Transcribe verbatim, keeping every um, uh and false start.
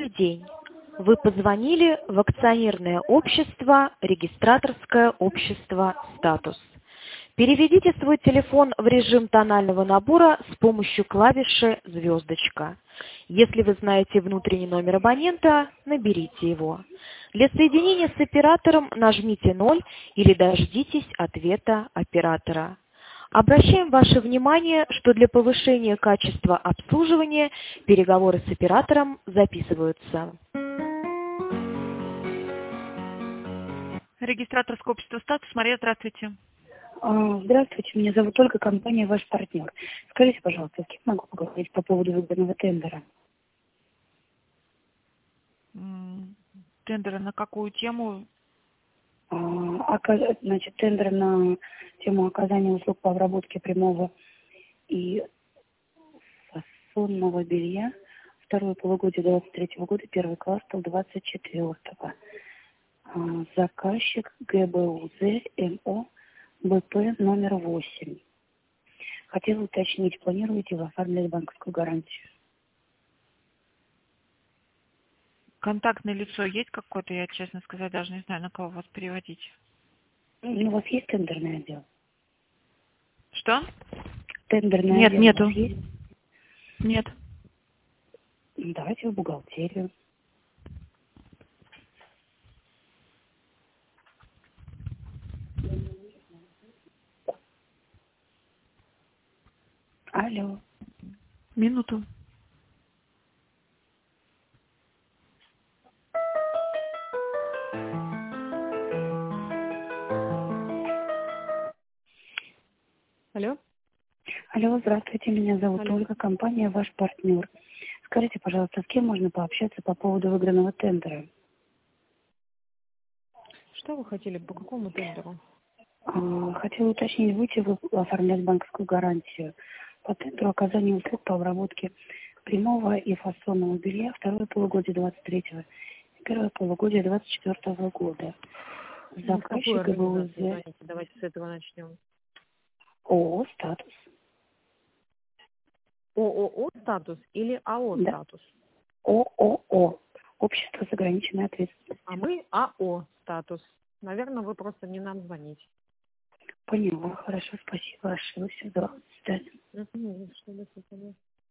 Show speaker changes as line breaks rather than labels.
Добрый день. Вы позвонили в акционерное общество, регистраторское общество «Статус». Переведите свой телефон в режим тонального набора с помощью клавиши «звездочка». Если вы знаете внутренний номер абонента, наберите его. Для соединения с оператором нажмите ноль или дождитесь ответа оператора. Обращаем ваше внимание, что для повышения качества обслуживания переговоры с оператором записываются.
Регистраторское общество «Статус». Мария, здравствуйте.
А, Здравствуйте, меня зовут Ольга, компания «Ваш партнер». Скажите, пожалуйста, с кем могу поговорить по поводу выбранного тендера?
М, Тендеры на какую тему?
А, ока- Значит, тендер на тему оказания услуг по обработке прямого и фасонного белья. Второе полугодие двадцать третьего года, первый квартал двадцать четвёртого. А, Заказчик ГБУЗ МО БП номер восемь. Хотела уточнить, планируете вы оформлять банковскую гарантию?
Контактное лицо есть какое-то? Я, честно сказать, даже не знаю, на кого вас переводить.
Ну, у вас есть тендерный отдел?
Что?
Тендерный
Нет,
отдел у
нету.
вас есть?
Нет.
Ну, давайте в бухгалтерию. Алло.
Минуту. Алло?
Алло, здравствуйте, меня зовут
Алло.
Ольга, компания «Ваш партнер». Скажите, пожалуйста, с кем можно пообщаться по поводу выигранного тендера?
Что вы хотели, по какому тендеру?
А, Хотела уточнить, будете вы оформлять банковскую гарантию по тендеру оказания услуг по обработке прямого и фасонного белья второе полугодие двадцать третьего и первое полугодие двадцать четвёртого года.
Ну, в какую
Заказчик
организацию
ГБУЗ
звоните? Давайте с этого начнем.
ООО «Статус».
ООО «Статус» или АО
Да,
«Статус»?
ООО. Общество с ограниченной ответственностью.
А мы АО «Статус». Наверное, вы просто не нам звоните.
Поняла, хорошо, спасибо, ошиблась. До свидания.
Мгм, что до свидания.